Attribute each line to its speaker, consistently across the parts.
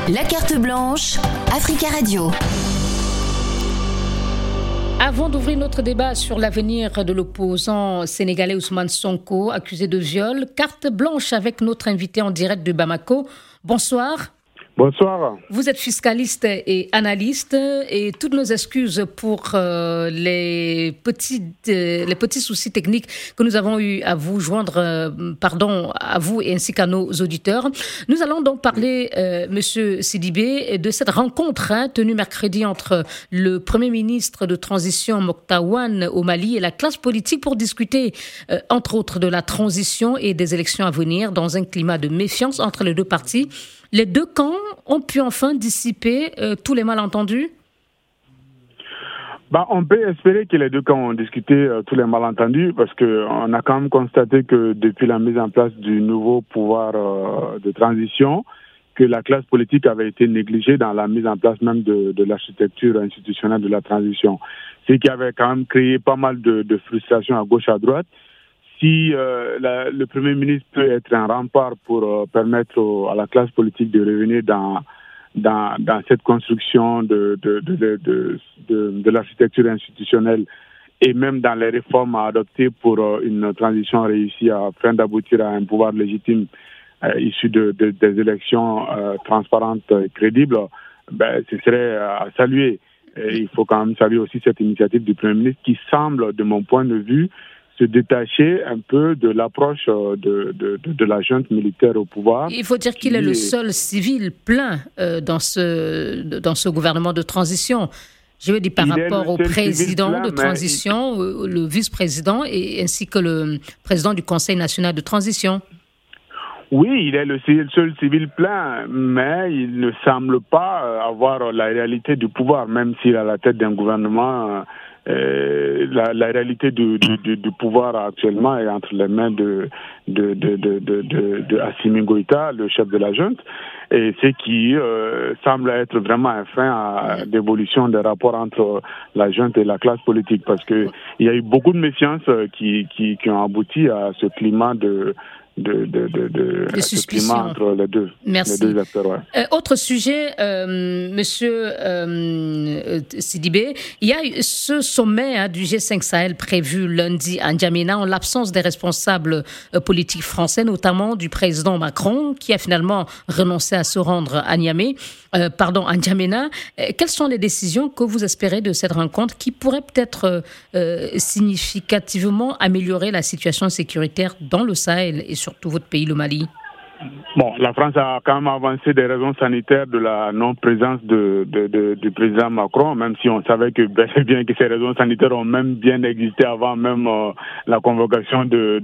Speaker 1: La carte blanche, Africa Radio.
Speaker 2: Avant d'ouvrir notre débat sur l'avenir de l'opposant sénégalais Ousmane Sonko, accusé de viol, carte blanche avec notre invité en direct de Bamako. Bonsoir.
Speaker 3: Bonsoir.
Speaker 2: Vous êtes fiscaliste et analyste et toutes nos excuses pour les petits soucis techniques que nous avons eu à vous joindre, à vous et ainsi qu'à nos auditeurs. Nous allons donc parler, Monsieur Sidibé, de cette rencontre tenue mercredi entre le Premier ministre de transition Moktawane au Mali et la classe politique pour discuter, entre autres, de la transition et des élections à venir dans un climat de méfiance entre les deux parties. Les deux camps ont pu enfin dissiper tous les malentendus?
Speaker 3: On peut espérer que les deux camps ont discuté tous les malentendus parce qu'on a quand même constaté que depuis la mise en place du nouveau pouvoir de transition, que la classe politique avait été négligée dans la mise en place même de l'architecture institutionnelle de la transition. Ce qui avait quand même créé pas mal de frustration à gauche, à droite. Si le Premier ministre peut être un rempart pour permettre à la classe politique de revenir dans cette construction de l'architecture institutionnelle et même dans les réformes à adopter pour une transition réussie afin d'aboutir à un pouvoir légitime issu des élections transparentes et crédibles, ce serait à saluer. Et il faut quand même saluer aussi cette initiative du Premier ministre qui semble, de mon point de vue, se détacher un peu de l'approche de la junte militaire au pouvoir.
Speaker 2: Il faut dire qu'il est le seul civil plein dans ce gouvernement de transition. Je veux dire par rapport au président de transition, le vice-président ainsi que le président du Conseil national de transition.
Speaker 3: Oui, il est le seul civil plein, mais il ne semble pas avoir la réalité du pouvoir, même s'il est à la tête d'un gouvernement. La réalité du pouvoir actuellement est entre les mains de Assimi Goïta, le chef de la junte, et ce qui semble être vraiment un frein à l'évolution des rapports entre la junte et la classe politique, parce que il y a eu beaucoup de méfiance qui ont abouti à ce climat de suspicion entre les deux acteurs. Ouais.
Speaker 2: Autre sujet, Monsieur Sidibé, il y a ce sommet du G5 Sahel prévu lundi à N'Djamena en l'absence des responsables politiques français, notamment du président Macron, qui a finalement renoncé à se rendre à N'Djamena. Quelles sont les décisions que vous espérez de cette rencontre qui pourrait peut-être significativement améliorer la situation sécuritaire dans le Sahel et surtout votre pays, le Mali?
Speaker 3: La France a quand même avancé des raisons sanitaires de la non-présence du président Macron, même si on savait que bien que ces raisons sanitaires ont même bien existé avant même la convocation de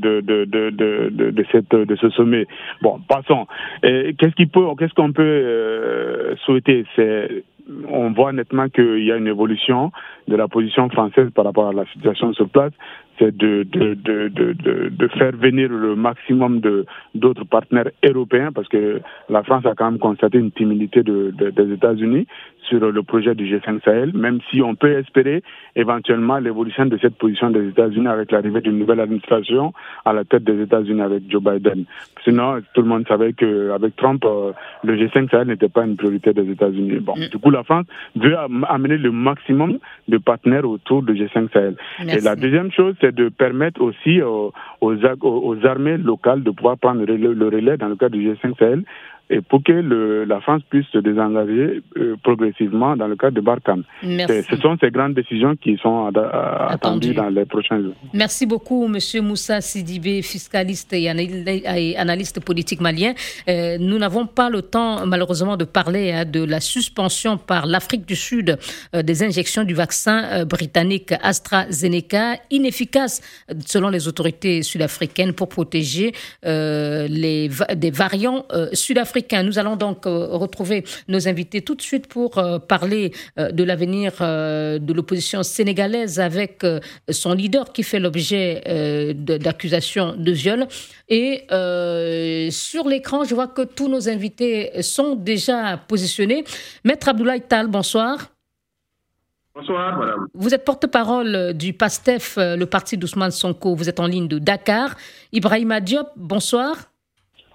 Speaker 3: ce sommet. Passons. Qu'est-ce qu'on peut souhaiter? On voit nettement qu'il y a une évolution de la position française par rapport à la situation sur place. C'est de faire venir le maximum d'autres partenaires européens, parce que la France a quand même constaté une timidité des États-Unis sur le projet du G5 Sahel, même si on peut espérer éventuellement l'évolution de cette position des États-Unis avec l'arrivée d'une nouvelle administration à la tête des États-Unis avec Joe Biden. Sinon, tout le monde savait qu'avec Trump, le G5 Sahel n'était pas une priorité des États-Unis. Du coup, la France veut amener le maximum de partenaires autour du G5 Sahel. Merci. Et la deuxième chose, c'est de permettre aussi aux armées locales de pouvoir prendre le relais dans le cadre du G5 Sahel, et pour que la France puisse se désengager progressivement dans le cadre de Barkhane. Ce sont ces grandes décisions qui sont attendues dans les prochains jours.
Speaker 2: Merci beaucoup, Monsieur Moussa Sidibé, fiscaliste et analyste politique malien. Nous n'avons pas le temps, malheureusement, de parler de la suspension par l'Afrique du Sud des injections du vaccin britannique AstraZeneca, inefficace selon les autorités sud-africaines pour protéger des variants sud-africains. Nous allons donc retrouver nos invités tout de suite pour parler de l'avenir de l'opposition sénégalaise avec son leader qui fait l'objet d'accusations de viol. Et sur l'écran, je vois que tous nos invités sont déjà positionnés. Maître Abdoulaye Tall, bonsoir.
Speaker 4: Bonsoir, madame.
Speaker 2: Vous êtes porte-parole du PASTEF, le parti d'Ousmane Sonko. Vous êtes en ligne de Dakar. Ibrahima Diop, bonsoir.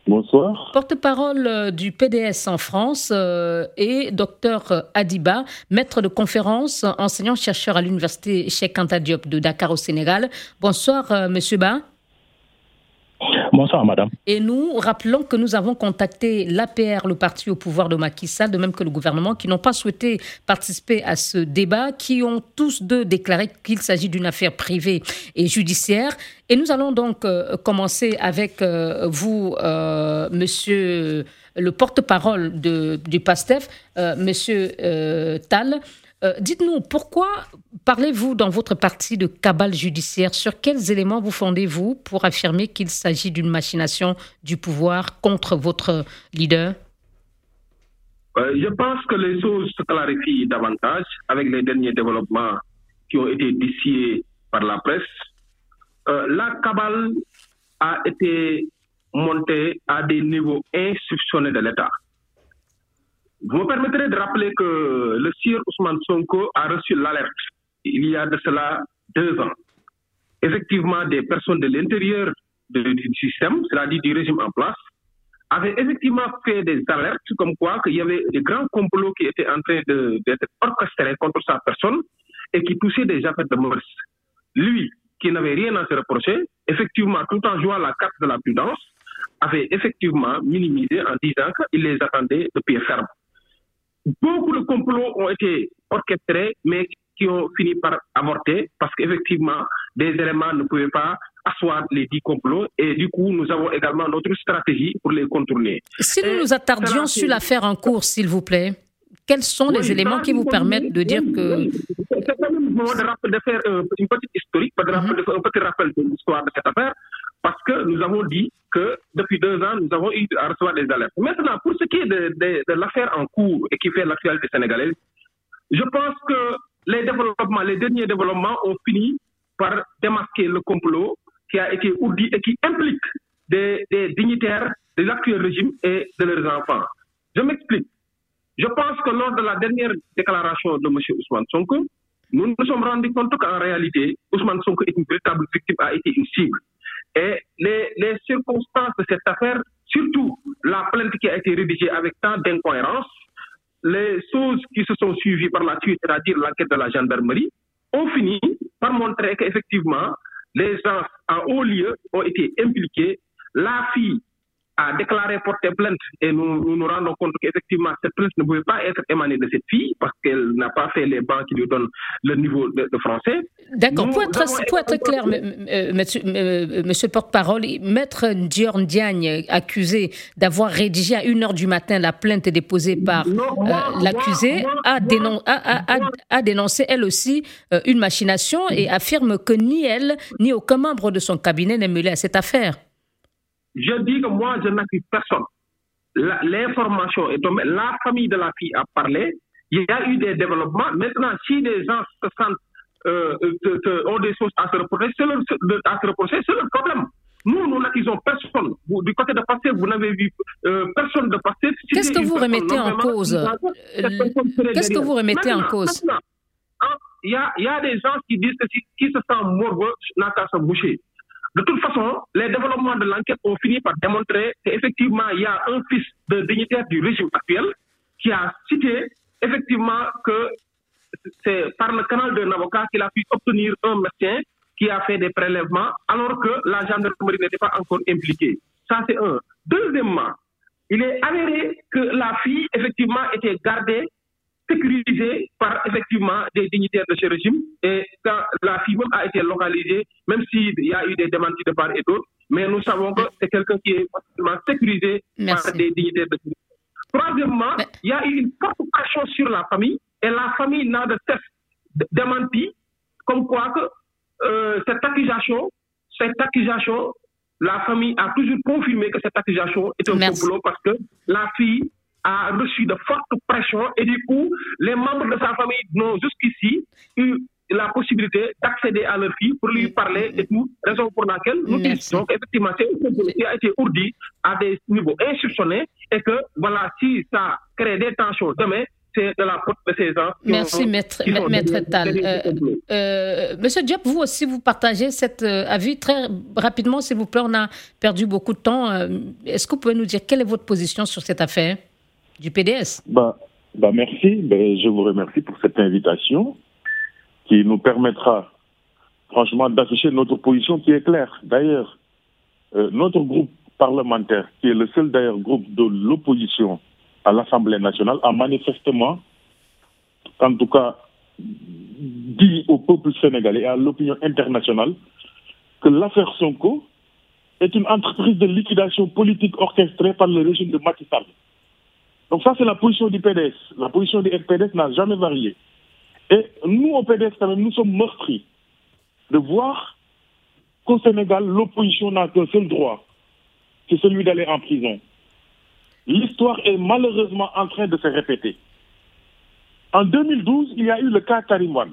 Speaker 3: Bonsoir.
Speaker 2: Porte-parole du PDS en France et Dr Adiba, maître de conférence, enseignant-chercheur à l'université Cheikh Anta Diop de Dakar au Sénégal. Bonsoir, Monsieur Ba.
Speaker 5: Bonsoir, madame.
Speaker 2: Et nous rappelons que nous avons contacté l'APR, le parti au pouvoir de Macky Sall, de même que le gouvernement, qui n'ont pas souhaité participer à ce débat, qui ont tous deux déclaré qu'il s'agit d'une affaire privée et judiciaire. Et nous allons donc commencer avec vous, monsieur le porte-parole du PASTEF, monsieur Tall. Dites-nous, pourquoi parlez-vous dans votre parti de cabale judiciaire? Sur quels éléments vous fondez-vous pour affirmer qu'il s'agit d'une machination du pouvoir contre votre leader?
Speaker 4: Je pense que les choses se clarifient davantage avec les derniers développements qui ont été distillés par la presse. La cabale a été montée à des niveaux institutionnels de l'État. Vous me permettrez de rappeler que le sieur Ousmane Sonko a reçu l'alerte il y a de cela 2 ans. Effectivement, des personnes de l'intérieur du système, c'est-à-dire du régime en place, avaient effectivement fait des alertes comme quoi qu'il y avait des grands complots qui étaient en train d'être orchestrés contre sa personne et qui touchaient des affaires de mœurs. Lui, qui n'avait rien à se reprocher, effectivement, tout en jouant la carte de la prudence, avait effectivement minimisé en disant qu'il les attendait de pied ferme. Beaucoup de complots ont été orchestrés, mais qui ont fini par avorter parce qu'effectivement, des éléments ne pouvaient pas asseoir les 10 complots et du coup, nous avons également notre stratégie pour les contourner.
Speaker 2: Si nous nous attardions sur l'affaire en cours, s'il vous plaît, quels sont les éléments qui vous permettent de dire que...
Speaker 4: C'est quand même le moment de faire une petite historique, un petit rappel de l'histoire de cette affaire, parce que nous avons dit que depuis 2 ans, nous avons eu à recevoir des alertes. Maintenant, pour ce qui est de l'affaire en cours et qui fait l'actualité sénégalaise, je pense que les derniers développements ont fini par démasquer le complot qui a été ourdi et qui implique des dignitaires de l'actuel régime et de leurs enfants. Je m'explique. Je pense que lors de la dernière déclaration de M. Ousmane Sonko, nous nous sommes rendus compte qu'en réalité, Ousmane Sonko est une véritable victime, a été une cible. Et les circonstances de cette affaire, surtout la plainte qui a été rédigée avec tant d'incohérences, les choses qui se sont suivies par la suite, c'est-à-dire l'enquête de la gendarmerie, ont fini par montrer qu'effectivement, les gens en haut lieu ont été impliqués. La fille a déclaré porter plainte et nous nous rendons compte qu'effectivement cette plainte ne pouvait pas être émanée de cette fille parce qu'elle n'a pas fait les bancs qui lui donnent le niveau de français.
Speaker 2: D'accord. Pour être clair, monsieur le porte-parole, Maître Dior Diagne, accusé d'avoir rédigé à 1h du matin la plainte déposée par l'accusé, a dénoncé elle aussi une machination et affirme que ni elle ni aucun membre de son cabinet n'est mêlé à cette affaire.
Speaker 4: Je dis que moi, je n'accuse personne. L'information est tombée. La famille de la fille a parlé. Il y a eu des développements. Maintenant, si des gens se sentent, ont des choses à se reprocher, c'est leur problème. Nous n'accusons personne. Du côté de Pastef, vous n'avez vu personne de Pastef.
Speaker 2: Qu'est-ce que vous remettez en cause? Qu'est-ce que vous remettez en cause?
Speaker 4: Il y a des gens qui disent que qui se sent morveux n'a qu'à se boucher. De toute façon, les développements de l'enquête ont fini par démontrer qu'effectivement, il y a un fils de dignitaire du régime actuel qui a cité effectivement que c'est par le canal d'un avocat qu'il a pu obtenir un médecin qui a fait des prélèvements alors que la gendarmerie n'était pas encore impliquée. Ça, c'est un. Deuxièmement, il est avéré que la fille, effectivement, était gardée, sécurisée par, effectivement, des dignitaires de ce régime. Et quand la fille même a été localisée, même s'il y a eu des démentis de part et d'autre, mais nous savons que c'est quelqu'un qui est facilement sécurisé par des dignitaires de ce régime. Troisièmement, il y a eu une forte pression sur la famille, et la famille n'a de cesse démenti, comme quoi que cette accusation, la famille a toujours confirmé que cette accusation est un complot parce que la fille a reçu de fortes pressions et du coup, les membres de sa famille n'ont jusqu'ici eu la possibilité d'accéder à leur fille pour lui parler et tout, raison pour laquelle nous disons qu'effectivement, c'est un complot qui a été ourdi à des niveaux institutionnels et que, voilà, si ça crée des tensions demain, c'est de la faute de ces gens.
Speaker 2: Merci, Maître Tall. Monsieur Diop, vous aussi, vous partagez cet avis très rapidement, s'il vous plaît. On a perdu beaucoup de temps. Est-ce que vous pouvez nous dire quelle est votre position sur cette affaire du PDS?
Speaker 5: Merci. Je vous remercie pour cette invitation qui nous permettra franchement d'afficher notre position qui est claire. D'ailleurs, notre groupe parlementaire, qui est le seul d'ailleurs groupe de l'opposition à l'Assemblée nationale, a manifestement, en tout cas, dit au peuple sénégalais et à l'opinion internationale que l'affaire Sonko est une entreprise de liquidation politique orchestrée par le régime de Macky Sall. Donc ça, c'est la position du PDS. La position du PDS n'a jamais varié. Et nous, au PDS, quand même, nous sommes meurtris de voir qu'au Sénégal, l'opposition n'a qu'un seul droit, c'est celui d'aller en prison. L'histoire est malheureusement en train de se répéter. En 2012, il y a eu le cas Karim Wade.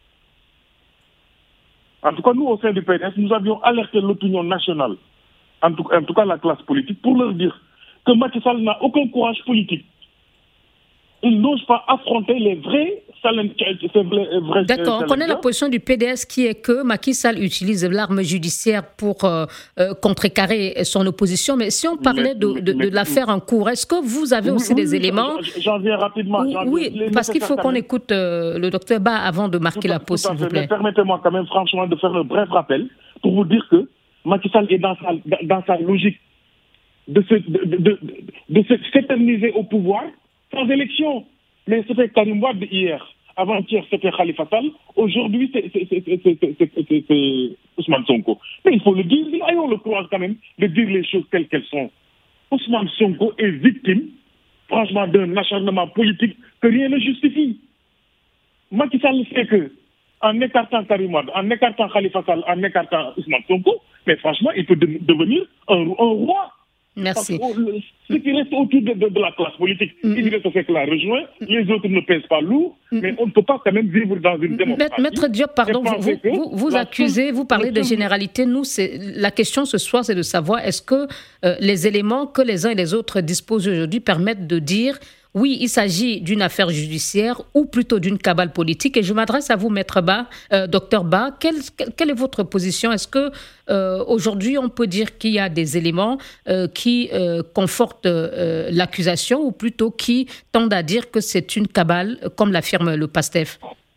Speaker 5: En tout cas, nous, au sein du PDS, nous avions alerté l'opinion nationale, en tout cas la classe politique, pour leur dire que Macky Sall n'a aucun courage politique. Il n'ose pas affronter les vrais challenges.
Speaker 2: D'accord, on connaît la position du PDS qui est que Macky Sall utilise l'arme judiciaire pour contrecarrer son opposition. Mais si on parlait de l'affaire en cours, est-ce que vous avez aussi des éléments?
Speaker 5: J'en viens rapidement.
Speaker 2: Parce qu'il faut qu'on écoute le docteur Ba avant de marquer la pause, s'il vous plaît.
Speaker 5: Mais permettez-moi quand même franchement de faire un bref rappel pour vous dire que Macky Sall est dans sa logique de s'éterniser au pouvoir sans élection. Mais c'était Karim Wade hier. Avant-hier, c'était Khalifa Sall. Aujourd'hui, c'est Ousmane Sonko. Mais il faut le dire, ayons le courage quand même de dire les choses telles qu'elles sont. Ousmane Sonko est victime, franchement, d'un acharnement politique que rien ne justifie. Macky Sall sait que, en écartant Karim Wade, en écartant Khalifa Sall, en écartant Ousmane Sonko, mais franchement, il peut devenir un roi.
Speaker 2: Merci.
Speaker 5: Ce qui reste autour de la classe politique, Idrissa Seck l'a rejoint, les autres ne pèsent pas lourd, mais on ne peut pas quand même vivre dans une démocratie.
Speaker 2: Maître Diop, pardon, vous accusez, vous parlez de généralité. Nous, la question ce soir, c'est de savoir est-ce que les éléments que les uns et les autres disposent aujourd'hui permettent de dire oui, il s'agit d'une affaire judiciaire ou plutôt d'une cabale politique. Et je m'adresse à vous, Maître Ba, Docteur Ba. Quelle est votre position? Est-ce que aujourd'hui, on peut dire qu'il y a des éléments qui confortent l'accusation ou plutôt qui tendent à dire que c'est une cabale, comme l'affirme le PASTEF?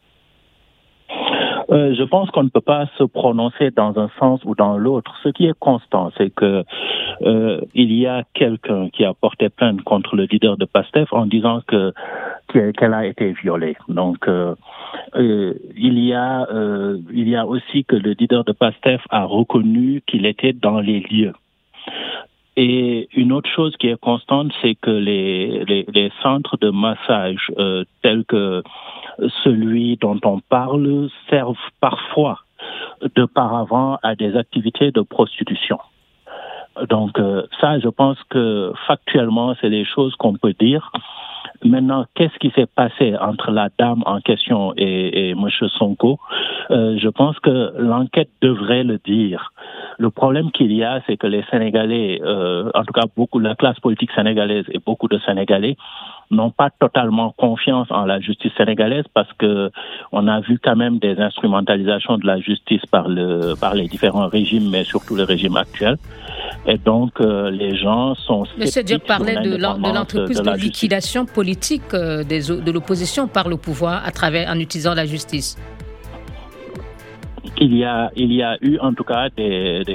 Speaker 5: Je pense qu'on ne peut pas se prononcer dans un sens ou dans l'autre. Ce qui est constant, c'est que il y a quelqu'un qui a porté plainte contre le leader de PASTEF en disant qu'elle a été violée. Donc il y a aussi que le leader de PASTEF a reconnu qu'il était dans les lieux. Et une autre chose qui est constante, c'est que les centres de massage tels que celui dont on parle servent parfois de paravent à des activités de prostitution. Donc ça, je pense que factuellement, c'est les choses qu'on peut dire. Maintenant, qu'est-ce qui s'est passé entre la dame en question et M. Sonko? Je pense que l'enquête devrait le dire. Le problème qu'il y a, c'est que les Sénégalais, en tout cas la classe politique sénégalaise et beaucoup de Sénégalais, n'ont pas totalement confiance en la justice sénégalaise parce que on a vu quand même des instrumentalisations de la justice par les différents régimes, mais surtout le régime actuel. Et donc, les gens sont sceptiques.
Speaker 2: Monsieur Diop parlait de l'entreprise de liquidation politique de l'opposition par le pouvoir en utilisant la justice.
Speaker 5: Il y a eu en tout cas des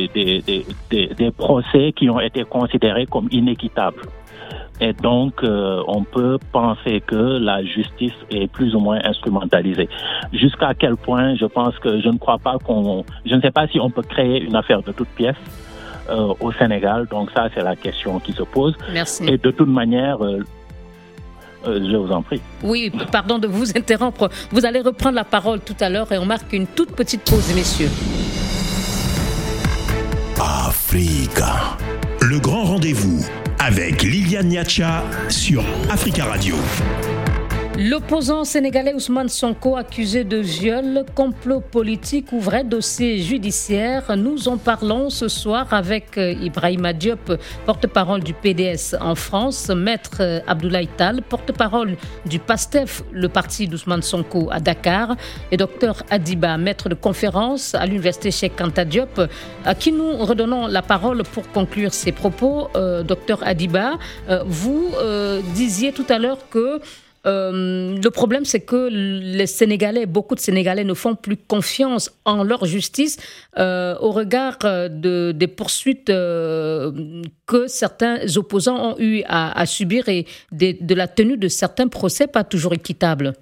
Speaker 5: procès qui ont été considérés comme inéquitables. Et donc, on peut penser que la justice est plus ou moins instrumentalisée. Jusqu'à quel point, je pense que je ne sais pas si on peut créer une affaire de toutes pièces au Sénégal. Donc ça, c'est la question qui se pose.
Speaker 2: Merci.
Speaker 5: Et de toute manière, je vous en prie.
Speaker 2: Oui, pardon de vous interrompre. Vous allez reprendre la parole tout à l'heure et on marque une toute petite pause, messieurs.
Speaker 6: Africa, le grand rendez-vous avec Liliane Niacha sur Africa Radio.
Speaker 2: L'opposant sénégalais Ousmane Sonko, accusé de viol, complot politique ou vrai dossier judiciaire. Nous en parlons ce soir avec Ibrahima Diop, porte-parole du PDS en France, Maître Abdoulaye Tall, porte-parole du PASTEF, le parti d'Ousmane Sonko à Dakar, et Dr Adiba, maître de conférence à l'université Cheikh Anta Diop, à qui nous redonnons la parole pour conclure ces propos. Dr Adiba, vous disiez tout à l'heure que le problème, c'est que les Sénégalais, beaucoup de Sénégalais ne font plus confiance en leur justice au regard des poursuites que certains opposants ont eu à subir et de la tenue de certains procès pas toujours équitables.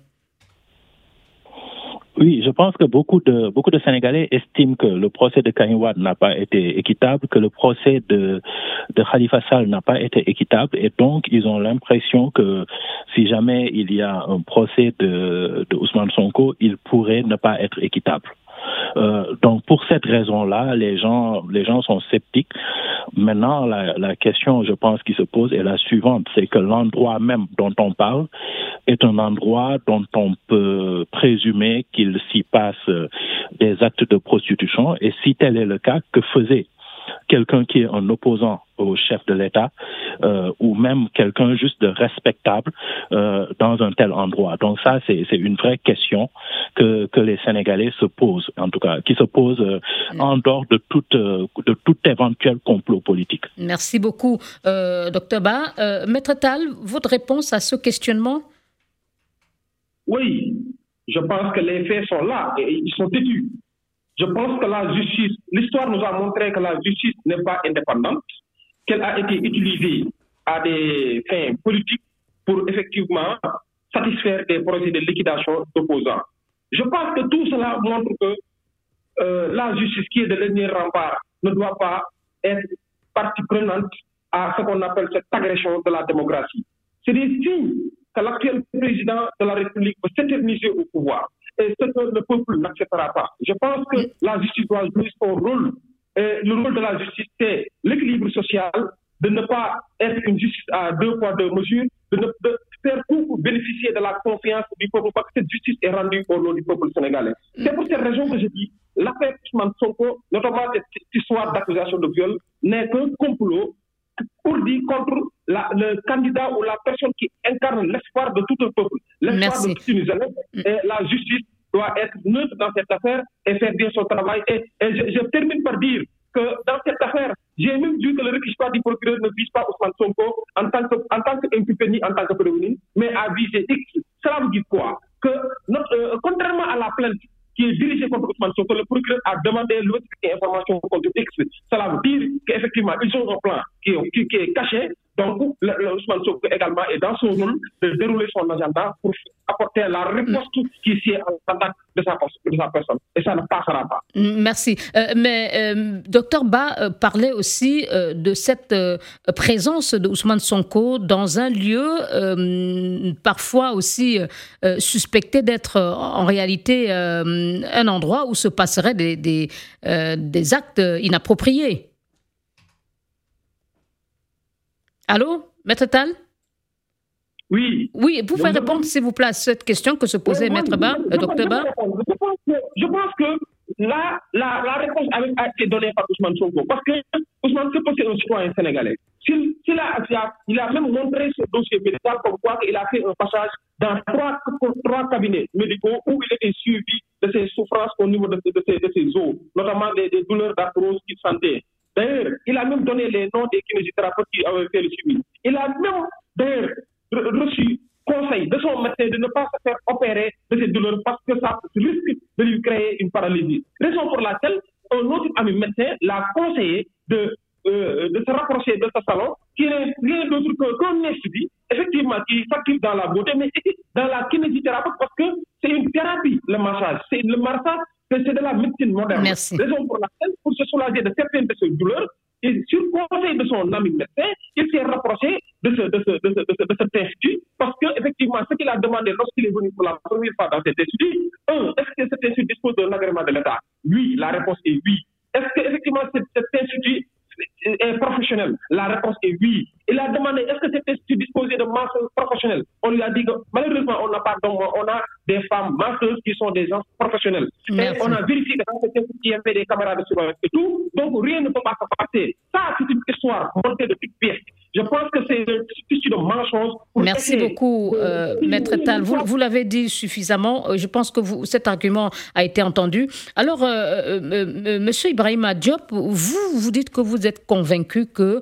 Speaker 5: Oui, je pense que beaucoup de Sénégalais estiment que le procès de Karim Wade n'a pas été équitable, que le procès de Khalifa Sall n'a pas été équitable, et donc ils ont l'impression que si jamais il y a un procès de Ousmane Sonko, il pourrait ne pas être équitable. Donc pour cette raison-là, les gens sont sceptiques. Maintenant, la question, je pense, qui se pose est la suivante, c'est que l'endroit même dont on parle est un endroit dont on peut présumer qu'il s'y passe des actes de prostitution, et si tel est le cas, que faisait quelqu'un qui est un opposant au chef de l'État ou même quelqu'un juste de respectable dans un tel endroit. Donc ça, c'est une vraie question que les Sénégalais se posent, en tout cas, qui se posent en dehors de tout éventuel complot politique.
Speaker 2: Merci beaucoup, Dr Ba. Maître Tall, votre réponse à ce questionnement?
Speaker 4: Oui, je pense que les faits sont là et ils sont têtus. Je pense que la justice, l'histoire nous a montré que la justice n'est pas indépendante, qu'elle a été utilisée à des fins politiques pour effectivement satisfaire des projets de liquidation d'opposants. Je pense que tout cela montre que la justice, qui est de dernier rempart, ne doit pas être partie prenante à ce qu'on appelle cette agression de la démocratie. C'est des signes que l'actuel président de la République veut s'éterniser au pouvoir. Et ce que le peuple n'acceptera pas. Je pense que la justice doit jouer son rôle. Et le rôle de la justice, c'est l'équilibre social, de ne pas être une justice à deux poids, deux mesures, de faire tout pour bénéficier de la confiance du peuple, parce que cette justice est rendue au nom du peuple sénégalais. C'est pour cette raison que je dis, l'affaire Ousmane Sonko, notamment cette histoire d'accusation de viol, n'est qu'un complot pour dire contre le candidat ou la personne qui incarne l'espoir de tout un peuple, l'espoir de toute une jeunesse. Et la justice doit être neutre dans cette affaire et faire bien son travail. Et je termine par dire que dans cette affaire, j'ai même vu que le réquisitoire du procureur ne vise pas Ousmane Sonko en tant qu'impliqué ni en tant que prévenu, mais à viser X. Cela veut dire quoi? Que contrairement à la plainte qui est dirigée contre Ousmane Sonko, le procureur a demandé l'autorité d'information contre X. Cela veut dire qu'effectivement, ils ont un plan qui est caché. Donc, Ousmane Sonko également est dans son rôle de dérouler son agenda pour apporter la réponse qui est en contact de sa personne. Et ça ne passera pas.
Speaker 2: Merci. Mais Dr Ba parlait aussi de cette présence de Ousmane Sonko dans un lieu parfois aussi suspecté d'être en réalité un endroit où se passeraient des actes inappropriés. Bon. Maître Tall?
Speaker 4: Oui.
Speaker 2: Oui, vous pouvez répondre, s'il vous plaît, à cette question que se posait Maître Ba, Dr Ba.
Speaker 4: Je pense que là, la réponse a été donnée par Ousmane Sonko, parce que Ousmane Sonko, c'est un citoyen sénégalais. Il a même montré ce dossier médical comme quoi il a fait un passage dans trois cabinets médicaux où il était suivi de ses souffrances au niveau de ses os, notamment des douleurs d'arthrose qu'il sentait. D'ailleurs, il a même donné les noms des kinésithérapeutes qui avaient fait le suivi. Il a même, d'ailleurs, reçu conseil de son médecin de ne pas se faire opérer de ces douleurs parce que ça risque de lui créer une paralysie. Raison pour laquelle un autre ami médecin l'a conseillé de se rapprocher de ce salon, qui n'est rien d'autre qu'un institut, effectivement, qui s'active dans la beauté, mais dans la kinésithérapie, parce que c'est une thérapie, le massage. Le massage, c'est de la médecine moderne.
Speaker 2: Merci.
Speaker 4: Raison pour laquelle, pour se soulager de certaines de ces douleurs, et sur conseil de son ami médecin, il s'est rapproché de cet institut, parce qu'effectivement, ce qu'il a demandé lorsqu'il est venu pour la première fois dans cet institut, est-ce que cet institut dispose d'un agrément de l'État? Oui, la réponse est oui. Est-ce qu'effectivement cet institut est professionnel? La réponse est oui. Il a demandé est-ce que c'était disposé de masseurs professionnels? On lui a dit que malheureusement, on n'a pas d'hommes, on a des femmes masseuses qui sont des gens professionnels.
Speaker 2: Merci.
Speaker 4: Et on a vérifié que dans cette qui avait des camarades de surveillance et tout, donc rien ne peut pas se passer. Ça, c'est une histoire montée de toutes pièces. Je pense que c'est une tissu de mensonges.
Speaker 2: Merci beaucoup, Maître Tal. Vous l'avez dit suffisamment. Je pense que cet argument a été entendu. Alors, Monsieur Ibrahima Diop, vous dites que vous êtes convaincu que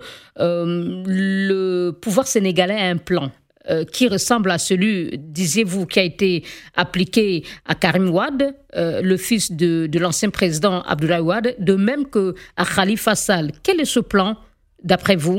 Speaker 2: le pouvoir sénégalais a un plan qui ressemble à celui, disiez-vous, qui a été appliqué à Karim Wade, le fils de l'ancien président Abdoulaye Wade, de même qu'à Khalifa Sall. Quel est ce plan, d'après vous?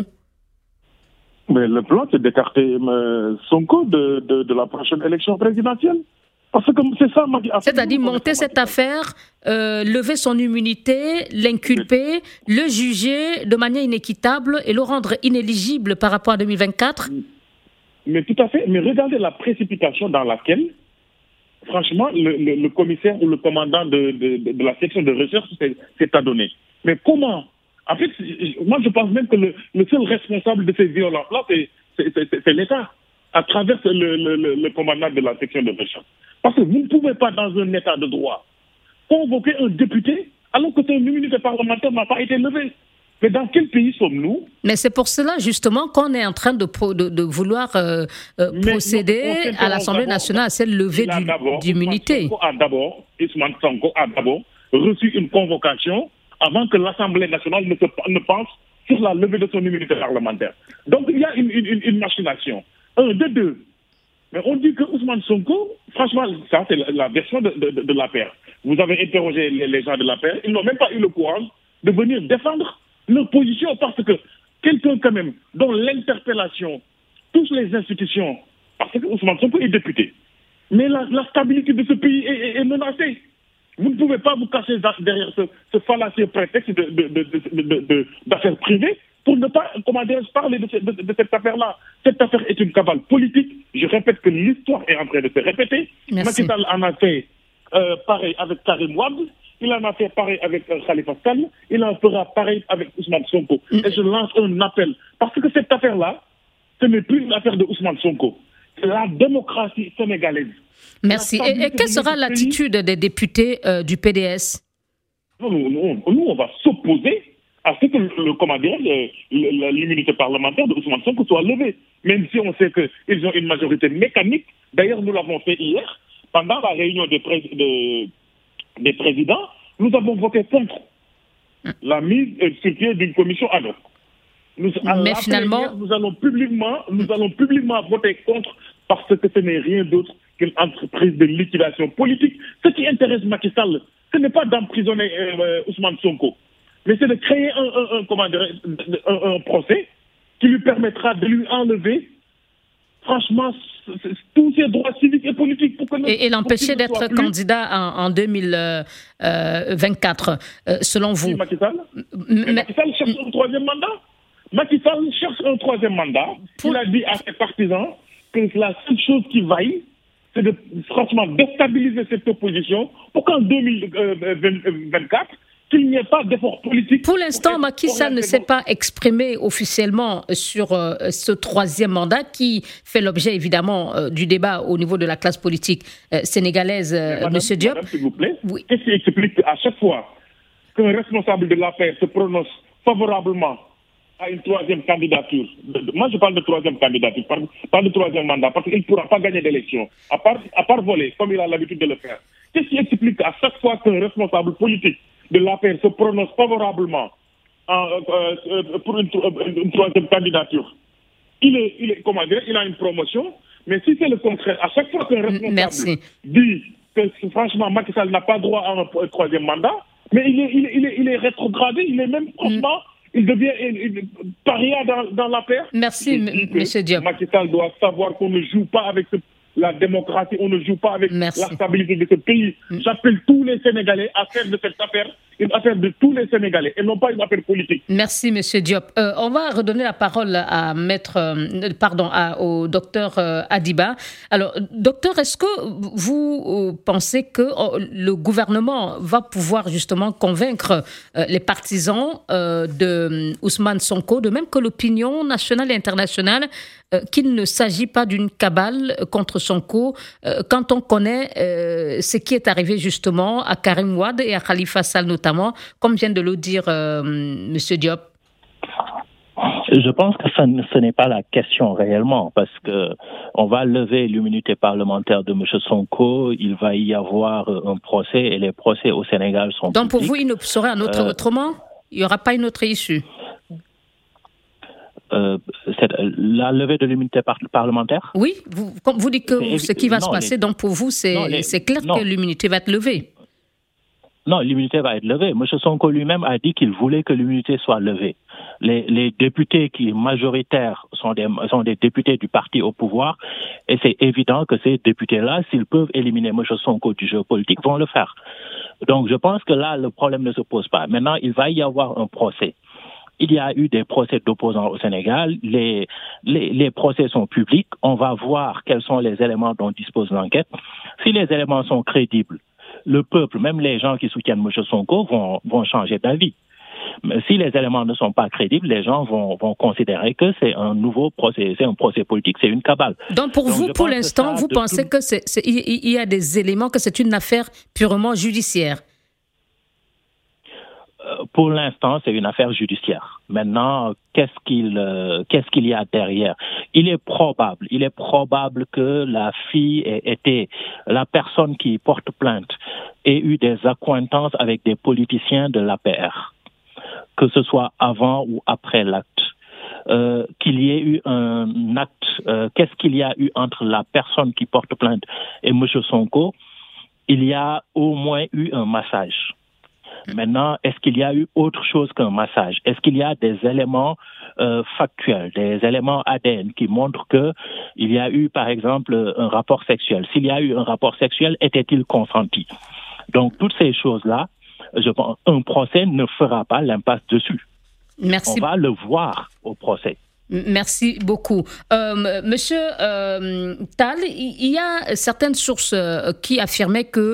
Speaker 3: Mais le plan, c'est d'écarter Sonko de la prochaine élection présidentielle. Parce que c'est ça,
Speaker 2: c'est-à-dire monter cette affaire, lever son immunité, l'inculper, le juger de manière inéquitable et le rendre inéligible par rapport à 2024.
Speaker 3: Mais tout à fait. Mais regardez la précipitation dans laquelle, franchement, le commissaire ou le commandant de la section de recherche s'est adonné. Mais comment? En fait, moi, je pense même que le seul responsable de ces violences-là, c'est l'État, à travers le commandant de la section de recherche. Parce que vous ne pouvez pas, dans un État de droit, convoquer un député alors que son immunité parlementaire n'a pas été levée. Mais dans quel pays sommes-nous?
Speaker 2: Mais c'est pour cela, justement, qu'on est en train de vouloir procéder à l'Assemblée nationale à cette levée d'immunité.
Speaker 3: Ousmane Sonko a d'abord reçu une convocation avant que l'Assemblée nationale ne pense sur la levée de son immunité parlementaire. Donc il y a une machination. De deux. Mais on dit que Ousmane Sonko, franchement, ça c'est la version de l'APR. Vous avez interrogé les gens de l'APR, ils n'ont même pas eu le courage de venir défendre leur position parce que quelqu'un quand même dont l'interpellation touche les institutions, parce que Ousmane Sonko est député. Mais la stabilité de ce pays est menacée. Vous ne pouvez pas vous cacher derrière ce fallacieux prétexte d'affaires privées pour ne pas, parler de cette affaire-là. Cette affaire est une cabale politique. Je répète que l'histoire est en train de se répéter. Macky Sall en a fait pareil avec Karim Wade. Il en a fait pareil avec Khalifa Sall. Il en fera pareil avec Ousmane Sonko. Et je lance un appel. Parce que cette affaire-là, ce n'est plus une affaire de Ousmane Sonko. C'est la démocratie sénégalaise.
Speaker 2: Merci. Et quelle sera l'attitude des députés du PDS?
Speaker 3: Nous, on va s'opposer à ce que l'immunité parlementaire de Ousmane Sonko soit levée. Même si on sait qu'ils ont une majorité mécanique. D'ailleurs, nous l'avons fait hier, pendant la réunion des présidents, nous avons voté contre la mise sur pied d'une commission ad hoc.
Speaker 2: Mais finalement,
Speaker 3: nous allons publiquement voter contre parce que ce n'est rien d'autre qu'une entreprise de liquidation politique. Ce qui intéresse Macky Sall, ce n'est pas d'emprisonner Ousmane Sonko, mais c'est de créer un procès qui lui permettra de lui enlever, franchement, tous ses droits civiques et politiques.
Speaker 2: Et l'empêcher d'être candidat en 2024, selon vous.
Speaker 3: Macky Sall cherche un troisième mandat. Macky Sall cherche un troisième mandat. Il a dit à ses partisans que la seule chose qui vaille, c'est de franchement déstabiliser cette opposition pour qu'en 2024, qu'il n'y ait pas d'effort politique.
Speaker 2: Pour l'instant, Macky Sall ne s'est pas exprimé officiellement sur ce troisième mandat qui fait l'objet évidemment du débat au niveau de la classe politique sénégalaise. Monsieur Diop,
Speaker 3: s'il vous plaît, oui. Qu'est-ce qui explique qu'à chaque fois qu'un responsable de l'APR se prononce favorablement à une troisième candidature, moi je parle de troisième candidature, pas de troisième mandat, parce qu'il ne pourra pas gagner d'élection, à part voler, comme il a l'habitude de le faire. Qu'est-ce qui explique qu'à chaque fois qu'un responsable politique de l'APR se prononce favorablement pour une troisième candidature, il a une promotion, mais si c'est le contraire, à chaque fois qu'un responsable dit que franchement Macky Sall n'a pas droit à un troisième mandat, mais il est rétrogradé, il est même franchement... Il devient une paria dans l'APR.
Speaker 2: Merci, M. Diop.
Speaker 3: Macky Sall doit savoir qu'on ne joue pas avec la démocratie, on ne joue pas avec
Speaker 2: Merci.
Speaker 3: la stabilité de ce pays. J'appelle tous les Sénégalais à faire de cette affaire une affaire de tous les Sénégalais et non pas une affaire politique.
Speaker 2: Merci, Monsieur Diop. On va redonner la parole à au docteur Adiba. Alors, docteur, est-ce que vous pensez que le gouvernement va pouvoir justement convaincre les partisans de Ousmane Sonko, de même que l'opinion nationale et internationale, qu'il ne s'agit pas d'une cabale contre Sonko, quand on connaît ce qui est arrivé justement à Karim Wade et à Khalifa Sall notamment, comme vient de le dire M. Diop?
Speaker 5: Je pense que ce n'est pas la question réellement, parce que on va lever l'immunité parlementaire de M. Sonko, il va y avoir un procès, et les procès au Sénégal sont
Speaker 2: Donc pour
Speaker 5: publics.
Speaker 2: vous, il ne serait autrement? Il n'y aura pas une autre issue?
Speaker 5: La levée de l'immunité parlementaire?
Speaker 2: Oui, comme vous dites que ce qui va se passer, donc pour vous, c'est clair que l'immunité va être levée.
Speaker 5: Non, l'immunité va être levée. M. Sonko lui-même a dit qu'il voulait que l'immunité soit levée. Les députés qui majoritaires sont des députés du parti au pouvoir, et c'est évident que ces députés-là, s'ils peuvent éliminer M. Sonko du jeu politique, vont le faire. Donc je pense que là, le problème ne se pose pas. Maintenant, il va y avoir un procès. Il y a eu des procès d'opposants au Sénégal. Les procès sont publics. On va voir quels sont les éléments dont dispose l'enquête. Si les éléments sont crédibles, le peuple, même les gens qui soutiennent M. Sonko, vont changer d'avis. Mais si les éléments ne sont pas crédibles, les gens vont considérer que c'est un nouveau procès, c'est un procès politique, c'est une cabale.
Speaker 2: Donc pour vous, pour l'instant, vous pensez que il y a des éléments, que c'est une affaire purement judiciaire?
Speaker 5: Pour l'instant, c'est une affaire judiciaire. Maintenant, qu'est-ce qu'il y a derrière? Il est probable que la personne qui porte plainte ait eu des accointances avec des politiciens de l'APR, que ce soit avant ou après l'acte. Qu'il y ait eu un acte, qu'est-ce qu'il y a eu entre la personne qui porte plainte et M. Sonko? Il y a au moins eu un massage. Maintenant, est-ce qu'il y a eu autre chose qu'un massage? Est-ce qu'il y a des éléments factuels, des éléments ADN qui montrent qu'il y a eu, par exemple, un rapport sexuel? S'il y a eu un rapport sexuel, était-il consenti? Donc, toutes ces choses-là, je pense, un procès ne fera pas l'impasse dessus.
Speaker 2: Merci.
Speaker 5: On va le voir au procès.
Speaker 2: Merci beaucoup. Monsieur Tal, il y a certaines sources qui affirmaient que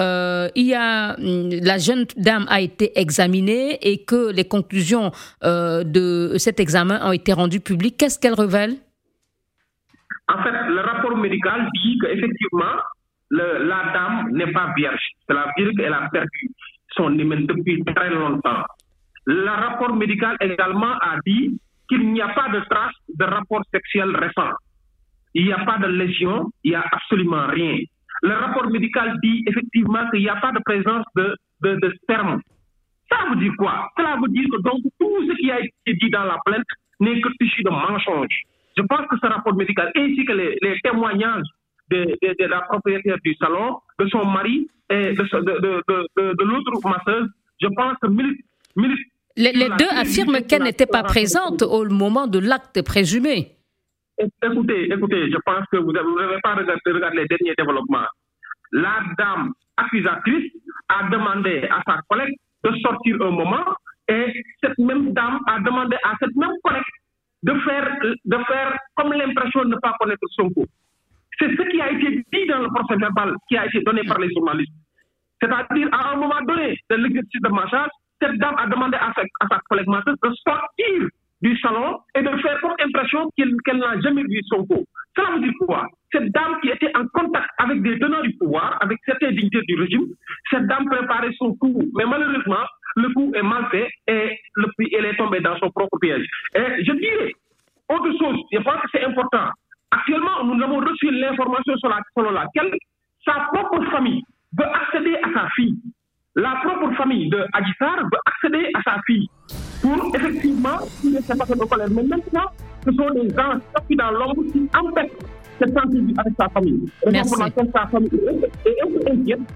Speaker 2: la jeune dame a été examinée et que les conclusions de cet examen ont été rendues publiques. Qu'est-ce qu'elle révèle?
Speaker 4: En fait, le rapport médical dit qu'effectivement, la dame n'est pas vierge. C'est-à-dire qu'elle a perdu son hymen depuis très longtemps. Le rapport médical également a dit qu'il n'y a pas de trace de rapport sexuel récent. Il n'y a pas de lésion, il n'y a absolument rien. Le rapport médical dit effectivement qu'il n'y a pas de présence de sperme. Ça veut dire quoi? Cela veut dire que donc tout ce qui a été dit dans la plainte n'est que tissu de mensonge. Je pense que ce rapport médical, ainsi que les témoignages de la propriétaire du salon, de son mari et de l'autre masseuse, je pense que
Speaker 2: les deux affirment qu'elle n'était pas présente au moment de l'acte présumé.
Speaker 4: Écoutez, je pense que vous n'avez pas regardé les derniers développements. La dame accusatrice a demandé à sa collègue de sortir un moment et cette même dame a demandé à cette même collègue de faire comme l'impression de ne pas connaître Sonko. C'est ce qui a été dit dans le procès verbal qui a été donné par les journalistes. C'est-à-dire, à un moment donné de l'exercice de massage, cette dame a demandé à sa collègue masseuse de sortir du salon et de faire comme impression qu'elle n'a jamais vu Sonko. Cela veut dire quoi? Cette dame qui était en contact avec des tenants du pouvoir, avec certains dignitaires du régime, cette dame préparait son coup. Mais malheureusement, le coup est mal fait et elle est tombée dans son propre piège. Et je dirais, autre chose, je pense que c'est important. Actuellement, nous avons reçu l'information selon laquelle sa propre famille veut accéder à sa fille. La propre famille de Adji Sarr veut accéder à sa fille pour effectivement tirer sa personne au colère. Mais maintenant, ce sont des gens sortis dans l'ombre qui empêchent cette entité avec sa famille.
Speaker 2: Merci.
Speaker 4: Sa famille est inquiète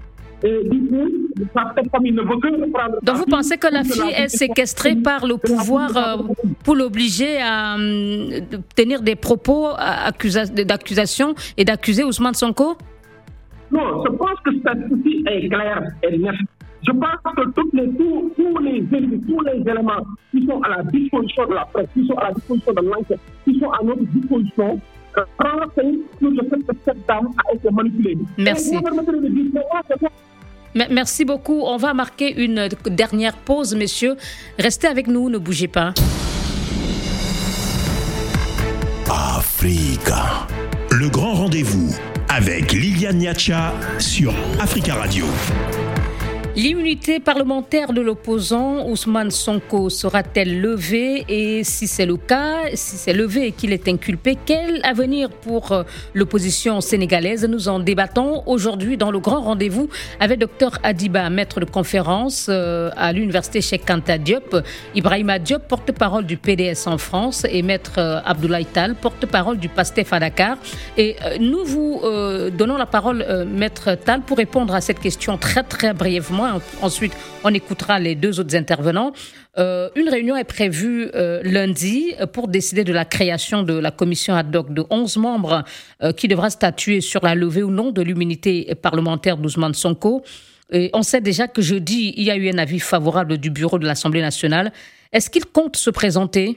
Speaker 4: Et du coup, cette famille ne veut que prendre...
Speaker 2: Donc vous pensez que la fille est séquestrée par le pouvoir pour l'obliger à tenir des propos d'accusation et d'accuser Ousmane Sonko?
Speaker 4: Non, je pense que cette souci est claire et nette. Je pense que tous les éléments qui sont à la disposition de la presse, qui sont à la disposition de l'enquête, qui sont à notre disposition, renseignent sur le fait que cette dame a été manipulée.
Speaker 2: Merci. Merci beaucoup. On va marquer une dernière pause, messieurs. Restez avec nous, ne bougez pas.
Speaker 6: Africa, le grand rendez-vous avec Liliane Niacha sur Africa Radio.
Speaker 2: L'immunité parlementaire de l'opposant Ousmane Sonko sera-t-elle levée? Et si c'est le cas, si c'est levé et qu'il est inculpé, quel avenir pour l'opposition sénégalaise? Nous en débattons aujourd'hui dans le grand rendez-vous avec Dr Adiba, maître de conférence à l'université Cheikh Anta Diop, Ibrahima Diop, porte-parole du PDS en France, et maître Abdoulaye Tall, porte-parole du PASTEF à Dakar. Et nous vous donnons la parole, maître Tall, pour répondre à cette question très très brièvement. Ensuite, on écoutera les deux autres intervenants. Une réunion est prévue lundi pour décider de la création de la commission ad hoc de 11 membres qui devra statuer sur la levée ou non de l'immunité parlementaire d'Ousmane Sonko. Et on sait déjà que jeudi, il y a eu un avis favorable du bureau de l'Assemblée nationale. Est-ce qu'il compte se présenter?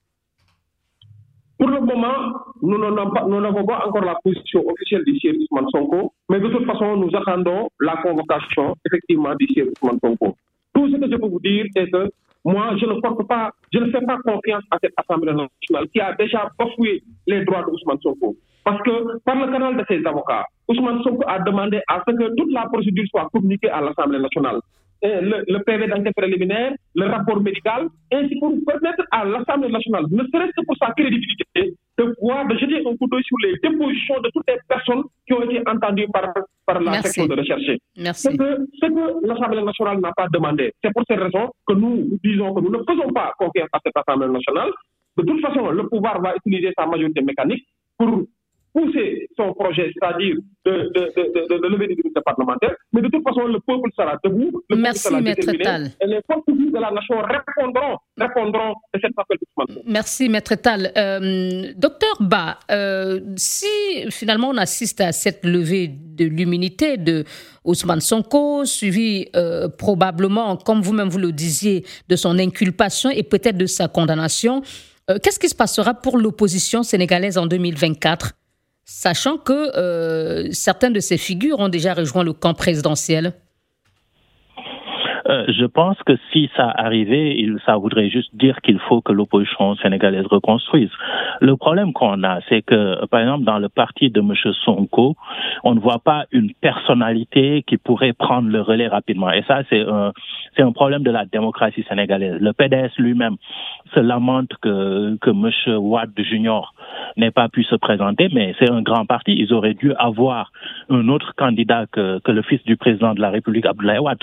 Speaker 4: Pour le moment, nous n'avons pas encore la position officielle du chef Ousmane Sonko, mais de toute façon, nous attendons la convocation, effectivement, du chef Ousmane Sonko. Tout ce que je peux vous dire est que moi, je ne fais pas confiance à cette Assemblée nationale qui a déjà bafoué les droits d'Ousmane Sonko. Parce que, par le canal de ses avocats, Ousmane Sonko a demandé à ce que toute la procédure soit communiquée à l'Assemblée nationale. Le PV d'enquête préliminaire, le rapport médical, ainsi pour permettre à l'Assemblée nationale, ne serait-ce que pour sa crédibilité, de jeter un coup d'œil sur les dépositions de toutes les personnes qui ont été entendues par la section de recherche.
Speaker 2: Merci.
Speaker 4: Ce que l'Assemblée nationale n'a pas demandé. C'est pour cette raison que nous disons que nous ne faisons pas confiance à cette Assemblée nationale. De toute façon, le pouvoir va utiliser sa majorité mécanique pour pousser son projet, c'est-à-dire de lever des limites parlementaires, mais de toute façon, le peuple sera debout, le peuple sera déterminé, et les forces vives de la nation répondront de cette appel d'Ousmane.
Speaker 2: Merci, Maître Tall. Docteur Ba, si finalement on assiste à cette levée de l'immunité de Ousmane Sonko, suivi probablement, comme vous-même vous le disiez, de son inculpation et peut-être de sa condamnation, qu'est-ce qui se passera pour l'opposition sénégalaise en 2024 ? Sachant que certaines de ces figures ont déjà rejoint le camp présidentiel?
Speaker 5: Je pense que si ça arrivait, ça voudrait juste dire qu'il faut que l'opposition sénégalaise reconstruise. Le problème qu'on a, c'est que, par exemple, dans le parti de M. Sonko, on ne voit pas une personnalité qui pourrait prendre le relais rapidement. Et ça, c'est un problème de la démocratie sénégalaise. Le PDS lui-même se lamente que M. Wade Junior n'ait pas pu se présenter, mais c'est un grand parti. Ils auraient dû avoir un autre candidat que le fils du président de la République, Abdoulaye Wade.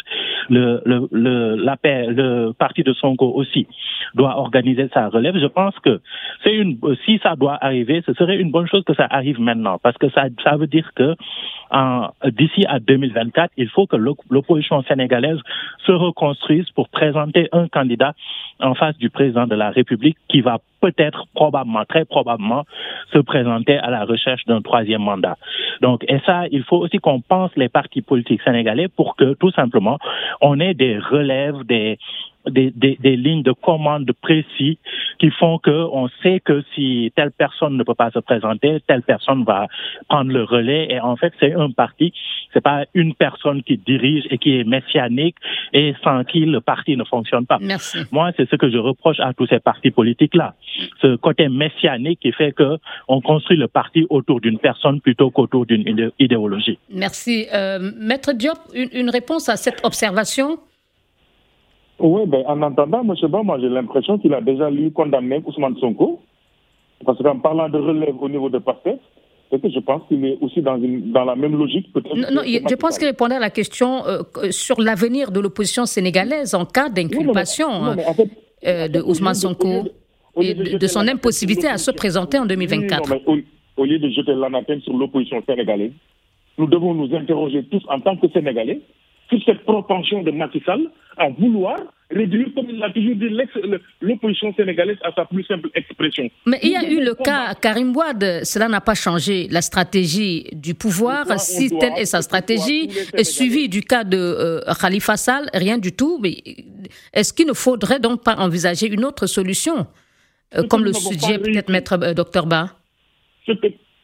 Speaker 5: Le parti de Sonko aussi doit organiser sa relève. Je pense que si ça doit arriver, ce serait une bonne chose que ça arrive maintenant, parce que ça veut dire que d'ici à 2024, il faut que l'opposition sénégalaise se reconstruise pour présenter un candidat en face du président de la République qui va peut-être, très probablement, se présenter à la recherche d'un troisième mandat. Donc, et ça, il faut aussi qu'on pense les partis politiques sénégalais pour que, tout simplement, on ait des relèves, des lignes de commande précis qui font que on sait que si telle personne ne peut pas se présenter, telle personne va prendre le relais. Et en fait, c'est un parti, c'est pas une personne qui dirige et qui est messianique et sans qui le parti ne fonctionne pas.
Speaker 2: Merci.
Speaker 5: Moi, c'est ce que je reproche à tous ces partis politiques-là. Ce côté messianique qui fait que on construit le parti autour d'une personne plutôt qu'autour d'une idéologie.
Speaker 2: Merci. Maître Diop, une réponse à cette observation?
Speaker 3: Oui, en entendant M. Ba, moi j'ai l'impression qu'il a déjà lui condamné Ousmane Sonko. Parce qu'en parlant de relève au niveau de PASTEF, je pense qu'il est aussi dans la même logique. Peut-être
Speaker 2: non, je pense qu'il répondait à la question sur l'avenir de l'opposition sénégalaise en cas d'inculpation de Ousmane Sonko et de son impossibilité à se présenter en 2024.
Speaker 3: Au lieu de jeter l'anathème sur l'opposition sénégalaise, nous devons nous interroger tous en tant que Sénégalais
Speaker 7: sur cette propension de Macky Sall à vouloir réduire, comme il l'a toujours dit, l'opposition sénégalaise à sa plus simple expression.
Speaker 2: Mais il y a eu le cas Karim Wade, cela n'a pas changé la stratégie du pouvoir, si telle est sa stratégie, est suivie du cas de Khalifa Sall, rien du tout. Mais est-ce qu'il ne faudrait donc pas envisager une autre solution, comme le suggère peut-être Maître Dr Ba?
Speaker 7: Ce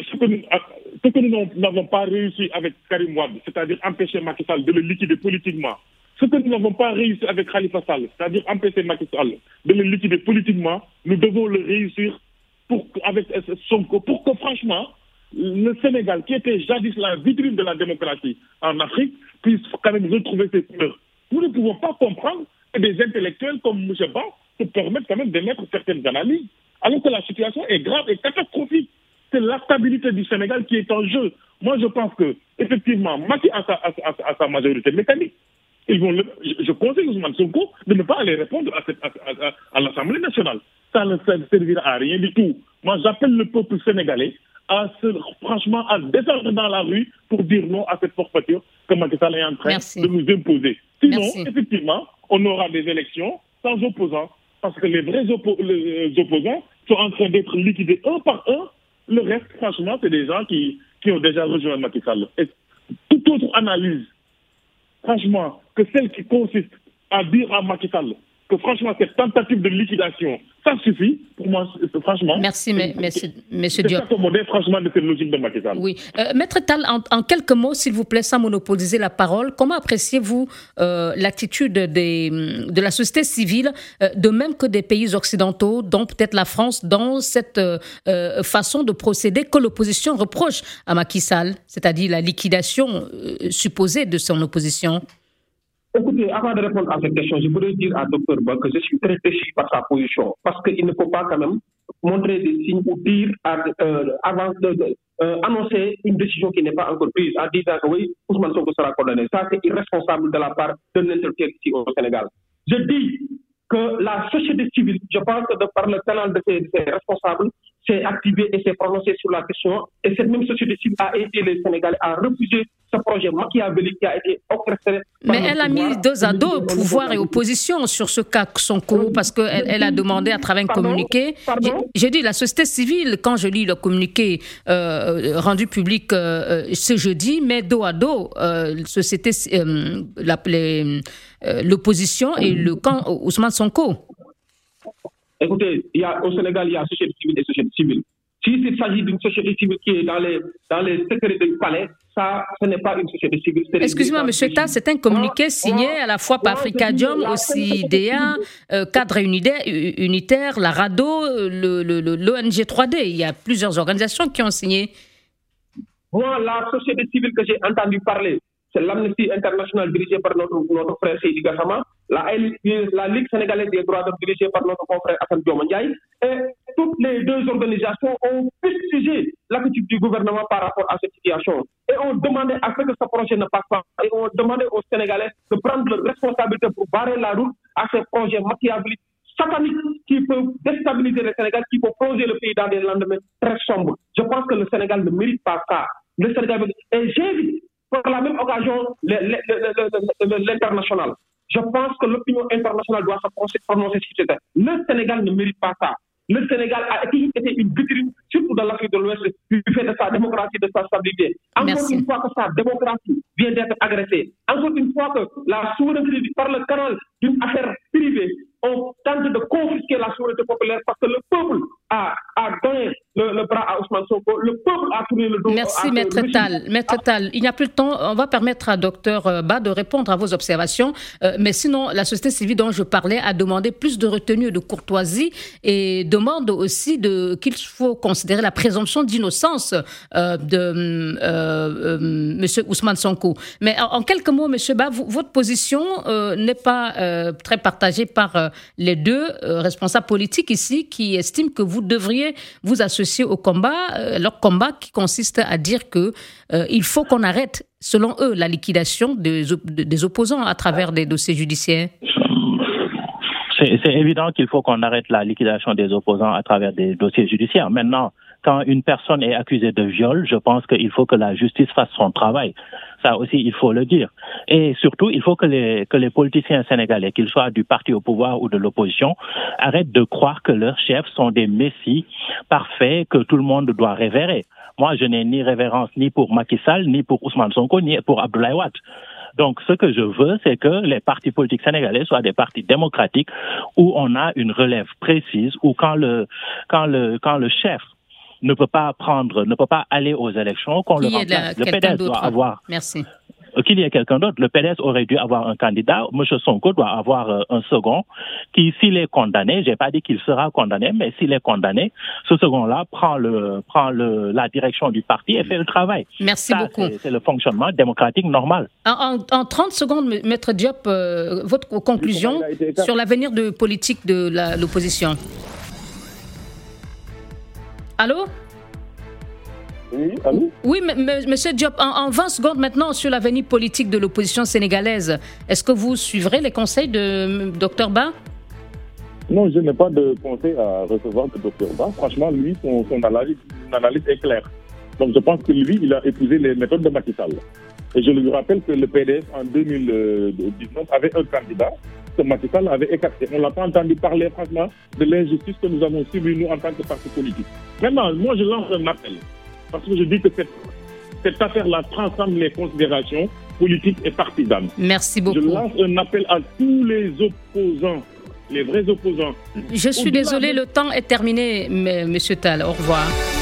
Speaker 7: que nous n'avons pas réussi avec Karim Wade, c'est-à-dire empêcher Macky Sall de le liquider politiquement, ce que nous n'avons pas réussi avec Khalifa Sall, c'est-à-dire empêcher Macky Sall de le liquider politiquement, nous devons le réussir avec Sonko, pour que franchement, le Sénégal, qui était jadis la vitrine de la démocratie en Afrique, puisse quand même retrouver ses couleurs. Nous ne pouvons pas comprendre que des intellectuels comme M. Ba se permettent quand même d'émettre certaines analyses, alors que la situation est grave et catastrophique. C'est la stabilité du Sénégal qui est en jeu. Moi, je pense que, effectivement, Macky a sa majorité mécanique. Je conseille Ousmane Sonko de ne pas aller répondre à l'Assemblée nationale. Ça ne servira à rien du tout. Moi, j'appelle le peuple sénégalais franchement à descendre dans la rue pour dire non à cette forfaiture que Macky Sall est en train de nous imposer. Sinon, effectivement, on aura des élections sans opposants, parce que les vrais opposants sont en train d'être liquidés un par un. Le reste, franchement, c'est des gens qui ont déjà rejoint Macky Sall. Et toute autre analyse, franchement, que celle qui consiste à dire à Macky Sall que franchement, cette tentative de liquidation, ça suffit, pour moi, franchement.
Speaker 2: Merci, Monsieur Diop.
Speaker 7: C'est s'accommoder, franchement, de cette logique de Macky Sall.
Speaker 2: Oui. Maître Tall, en quelques mots, s'il vous plaît, sans monopoliser la parole, comment appréciez-vous l'attitude de la société civile, de même que des pays occidentaux, dont peut-être la France, dans cette façon de procéder que l'opposition reproche à Macky Sall, c'est-à-dire la liquidation supposée de son opposition?
Speaker 4: Écoutez, avant de répondre à cette question, je voudrais dire à Dr Ba que je suis très déçu par sa position, parce qu'il ne faut pas quand même montrer des signes ou dire avant annoncer une décision qui n'est pas encore prise en disant que oui, Ousmane Sonko sera condamné. Ça, c'est irresponsable de la part d'un intellectuel ici au Sénégal. Je dis que la société civile, je pense que par le canal de ses responsables, s'est activée et s'est prononcée sur la question. Et cette même société civile a aidé les Sénégalais à refuser ce projet machiavélique qui a été orchestré.
Speaker 2: Mais elle a mis dos à dos pouvoir et opposition sur ce cas Sonko, parce qu'elle a demandé à travers un communiqué. J'ai dit la société civile, quand je lis le communiqué rendu public ce jeudi, met dos à dos l'opposition et le camp Ousmane Sonko.
Speaker 4: Écoutez, au Sénégal, il y a société civile et société civile. S'il s'agit d'une société civile qui est dans les secrets du palais, ça, ce n'est pas une société civile.
Speaker 2: Excusez-moi, M. Ta, c'est un communiqué signé à la fois par Afrikajom, aussi DEA, Cadre Unitaire, la RADO, l'ONG 3D. Il y a plusieurs organisations qui ont signé.
Speaker 4: Moi, la société civile que j'ai entendu parler, c'est l'Amnesty International dirigée par notre frère Seydi Gassama, la Ligue sénégalaise des droits de l'homme dirigée par notre confrère Assane Dioma Ndiaye, et toutes les deux organisations ont fustigé l'attitude du gouvernement par rapport à cette situation. Et ont demandé à ce que ce projet ne passe pas. Et ont demandé aux Sénégalais de prendre leurs responsabilités pour barrer la route à ces projets machiavéliques, sataniques, qui peuvent déstabiliser le Sénégal, qui peuvent plonger le pays dans des lendemains très sombres. Je pense que le Sénégal ne mérite pas ça. Le Sénégal, et j'invite par la même occasion l'international. Je pense que l'opinion internationale doit se prononcer sur ce. Le Sénégal ne mérite pas ça. Le Sénégal a toujours été une vitrine, surtout dans l'Afrique de l'Ouest, du fait de sa démocratie, de sa stabilité. Encore une fois que sa démocratie vient d'être agressée, encore une fois que la souveraineté par le canal d'une affaire privée, on tente de confisquer la souveraineté populaire parce que le peuple a donné le bras à Ousmane Sonko, le peuple a tourné le dos.
Speaker 2: Merci, Maître Tall. Maître Tall, il n'y a plus de temps. On va permettre à Dr Ba de répondre à vos observations. Mais sinon, la société civile dont je parlais a demandé plus de retenue et de courtoisie et demande aussi qu'il faut considérer la présomption d'innocence de M. Ousmane Sonko. Mais en quelques mots, M. Ba, votre position n'est pas très partagée par les deux responsables politiques ici qui estiment que vous devriez vous associer au combat, leur combat qui consiste à dire que il faut qu'on arrête, selon eux, la liquidation des opposants à travers des dossiers judiciaires.
Speaker 5: C'est évident qu'il faut qu'on arrête la liquidation des opposants à travers des dossiers judiciaires. Maintenant, quand une personne est accusée de viol, je pense qu'il faut que la justice fasse son travail. Ça aussi, il faut le dire. Et surtout, il faut que les politiciens sénégalais, qu'ils soient du parti au pouvoir ou de l'opposition, arrêtent de croire que leurs chefs sont des messies parfaits que tout le monde doit révérer. Moi, je n'ai ni révérence ni pour Macky Sall, ni pour Ousmane Sonko, ni pour Abdoulaye Wade. Donc, ce que je veux, c'est que les partis politiques sénégalais soient des partis démocratiques où on a une relève précise, où quand le chef ne peut pas aller aux élections, qu'on le remplace. Le PDS doit avoir...
Speaker 2: Merci.
Speaker 5: Qu'il y ait quelqu'un d'autre. Le PDS aurait dû avoir un candidat. M. Sonko doit avoir un second qui, s'il est condamné, j'ai pas dit qu'il sera condamné, mais s'il est condamné, ce second-là prend la direction du parti et fait le travail.
Speaker 2: Merci beaucoup.
Speaker 5: C'est le fonctionnement démocratique normal.
Speaker 2: En 30 secondes, Maître Diop, votre conclusion sur l'avenir politique de l'opposition. Allô?
Speaker 7: Oui, allô?
Speaker 2: Oui, Monsieur Diop, en 20 secondes maintenant sur l'avenir politique de l'opposition sénégalaise, est-ce que vous suivrez les conseils de Dr Ba?
Speaker 7: Non, je n'ai pas de conseil à recevoir de Dr Ba. Franchement, lui, son analyse est claire. Donc je pense que lui, il a épousé les méthodes de Macky Sall. Et je lui rappelle que le PDS en 2019 avait un candidat que Macky Sall avait écarté. On ne l'a pas entendu parler franchement de l'injustice que nous avons subie nous en tant que parti politique. Maintenant, moi je lance un appel. Parce que je dis que cette affaire-là transcende les considérations politiques et partisanes.
Speaker 2: Merci beaucoup.
Speaker 7: Je lance un appel à tous les opposants, les vrais opposants.
Speaker 2: Je suis désolée, le temps est terminé, Monsieur Tall. Au revoir.